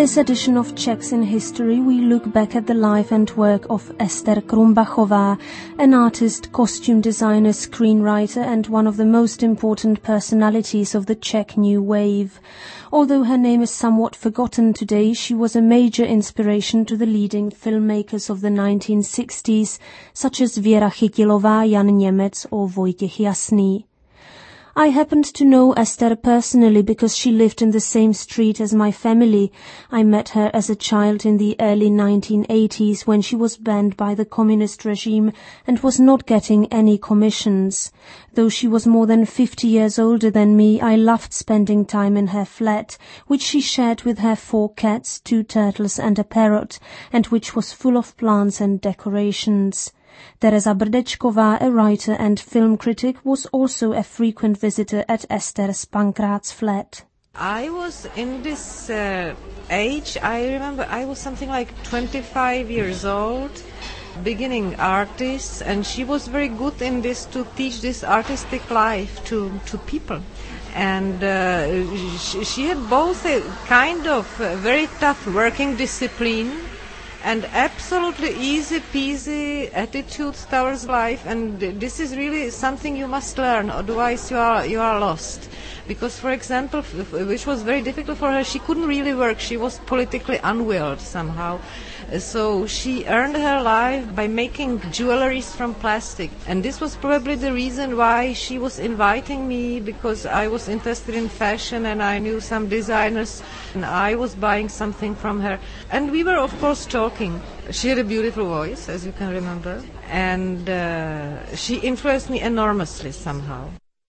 this edition of Czechs in History, we look back at the life and work of Ester Krumbachová, an artist, costume designer, screenwriter, and one of the most important personalities of the Czech New Wave. Although her name is somewhat forgotten today, she was a major inspiration to the leading filmmakers of the 1960s, such as Věra Chytilová, Jan Němec, or Vojtěch Jasný. I happened to know Ester personally because she lived in the same street as my family. I met her as a child in the early 1980s when she was banned by the communist regime and was not getting any commissions. Though she was more than 50 years older than me, I loved spending time in her flat, which she shared with her 4 cats, 2 turtles and a parrot, and which was full of plants and decorations. Tereza Brdečková, a writer and film critic, was also a frequent visitor at Ester's Pankrác's flat. I was in this age, I remember I was something like 25 years old, beginning artist, and she was very good in this, to teach this artistic life to people. And she had both a kind of very tough working discipline and absolutely easy-peasy attitudes towards life, and this is really something you must learn, otherwise you are lost. Because, for example, which was very difficult for her, she couldn't really work, she was politically unwilled somehow. So she earned her life by making jewelries from plastic. And this was probably the reason why she was inviting me, because I was interested in fashion and I knew some designers and I was buying something from her. And we were, of course, talking. She had a beautiful voice, as you can remember. And she influenced me enormously somehow.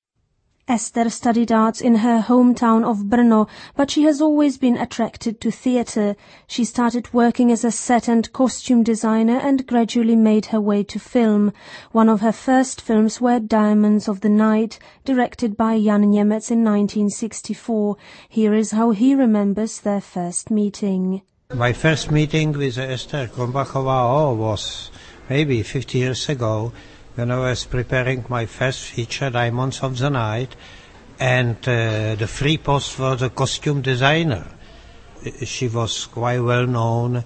Ester studied arts in her hometown of Brno, but she has always been attracted to theatre. She started working as a set and costume designer and gradually made her way to film. One of her first films were Diamonds of the Night, directed by Jan Němec in 1964. Here is how he remembers their first meeting. My first meeting with Ester Krumbachová was maybe 50 years ago, when I was preparing my first feature, Diamonds of the Night, and the free post for the costume designer. She was quite well-known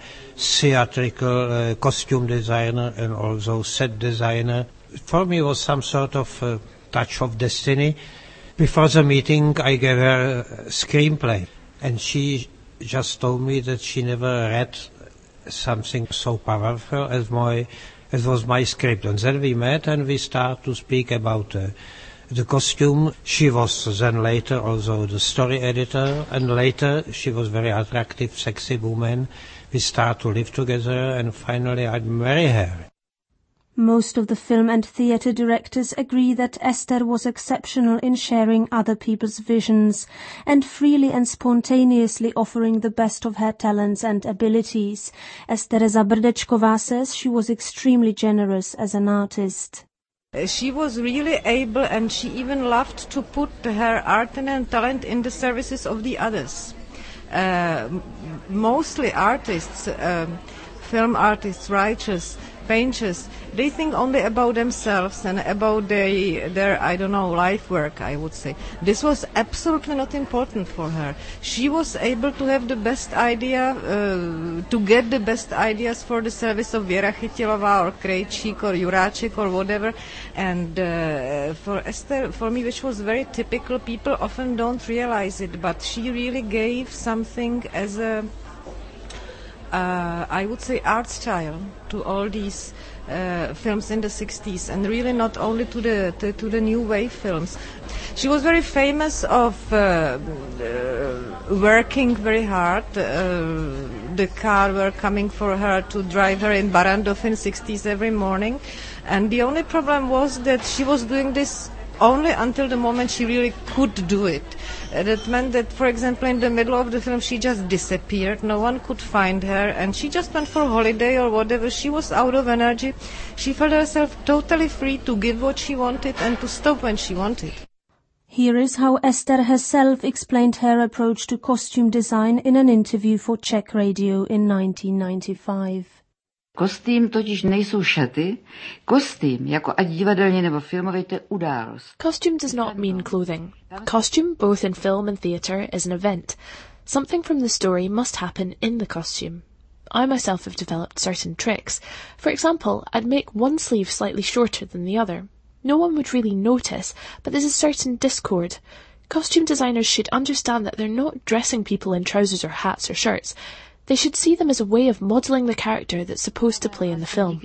theatrical costume designer and also set designer. For me, it was some sort of touch of destiny. Before the meeting, I gave her a screenplay, and she just told me that she never read something so powerful as was my script. And then we met and we started to speak about the costume. She was then later also the story editor, and later she was very attractive, sexy woman. We started to live together and finally I married her. Most of the film and theatre directors agree that Ester was exceptional in sharing other people's visions and freely and spontaneously offering the best of her talents and abilities. As Tereza Brdečková says, she was extremely generous as an artist. She was really able, and she even loved to put her art and talent in the services of the others. Mostly artists, film artists, writers, painters, they think only about themselves and about their life work, I would say. This was absolutely not important for her. She was able to have the best idea, to get the best ideas for the service of Věra Chytilová or Krejčík or Juráček or whatever. And for Ester, for me, which was very typical, people often don't realize it, but she really gave something as a I would say art style to all these films in the 60s, and really not only to the new wave films. She was very famous of working very hard. The car were coming for her to drive her in Barrandov in 60s every morning, and the only problem was that she was doing this only until the moment she really could do it. That meant that, for example, in the middle of the film she just disappeared, no one could find her, and she just went for a holiday or whatever. She was out of energy. She felt herself totally free to give what she wanted and to stop when she wanted. Here is how Ester herself explained her approach to costume design in an interview for Czech Radio in 1995. Kostým totiž nejsou šaty. Kostým, jako ať divadelní nebo filmový, to je událost. Costume does not mean clothing. Costume, both in film and theatre, is an event. Something from the story must happen in the costume. I myself have developed certain tricks. For example, I'd make one sleeve slightly shorter than the other. No one would really notice, but there's a certain discord. Costume designers should understand that they're not dressing people in trousers or hats or shirts. They should see them as a way of modelling the character that's supposed to play in the film.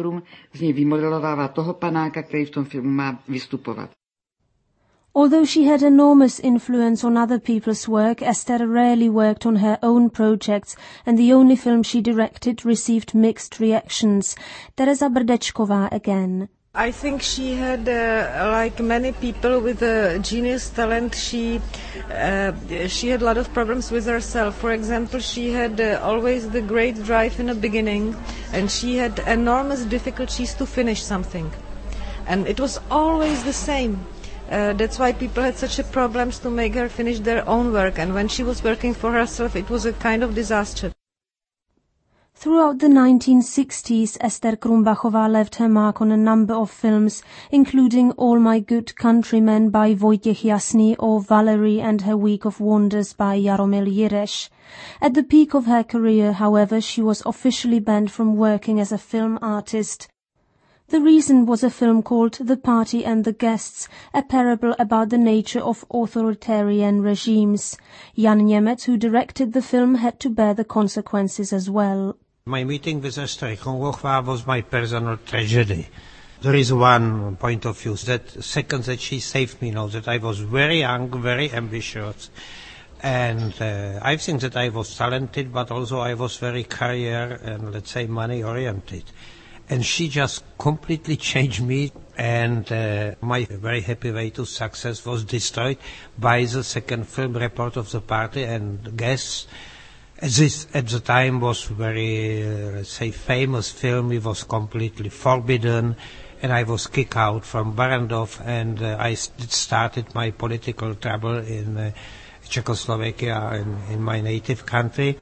Although she had enormous influence on other people's work, Ester rarely worked on her own projects, and the only film she directed received mixed reactions. Tereza Brdečková again. I think she had, like many people with a genius talent, she had a lot of problems with herself. For example, she had always the great drive in the beginning, and she had enormous difficulties to finish something. And it was always the same. That's why people had such a problems to make her finish their own work, and when she was working for herself, it was a kind of disaster. Throughout the 1960s, Ester Krumbachová left her mark on a number of films, including All My Good Countrymen by Wojciech Jasný or Valerie and Her Week of Wonders by Jaromil Jireš. At the peak of her career, however, she was officially banned from working as a film artist. The reason was a film called The Party and the Guests, a parable about the nature of authoritarian regimes. Jan Němec, who directed the film, had to bear the consequences as well. My meeting with Ester Krumbachová was my personal tragedy. There is one point of view, that second that she saved me, that I was very young, very ambitious, and I think that I was talented, but also I was very career and, let's say, money-oriented. And she just completely changed me, and my very happy way to success was destroyed by the second film, Report of the Party and Guests. This at the time was very, let's say, famous film. It was completely forbidden, and I was kicked out from Barrandov, and I started my political trouble in Czechoslovakia, in my native country.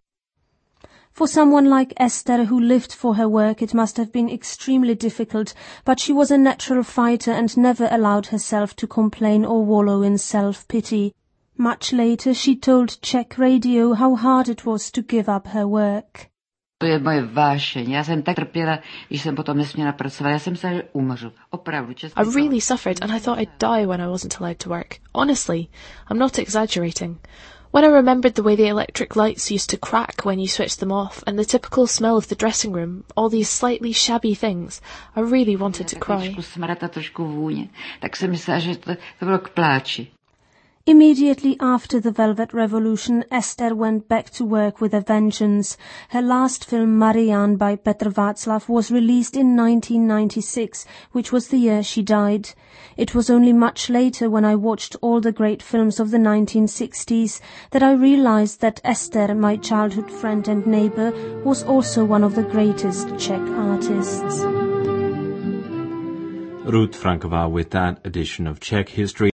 For someone like Ester, who lived for her work, it must have been extremely difficult, but she was a natural fighter and never allowed herself to complain or wallow in self-pity. Much later, she told Czech radio how hard it was to give up her work. To je moje vášeň. Já jsem tak trpěla, když jsem potom nesměla pracovat. Já jsem se umřu. Opravdu. I really suffered and I thought I'd die when I wasn't allowed to work. Honestly, I'm not exaggerating. When I remembered the way the electric lights used to crack when you switched them off, and the typical smell of the dressing room, all these slightly shabby things, I really wanted to cry. Trošku smrad a trošku vůně. Tak jsem myslela, že to bylo k pláči. Immediately after the Velvet Revolution, Ester went back to work with a vengeance. Her last film, Marian by Petr Václav, was released in 1996, which was the year she died. It was only much later, when I watched all the great films of the 1960s, that I realized that Ester, my childhood friend and neighbor, was also one of the greatest Czech artists. Ruth Franková with that edition of Czech History.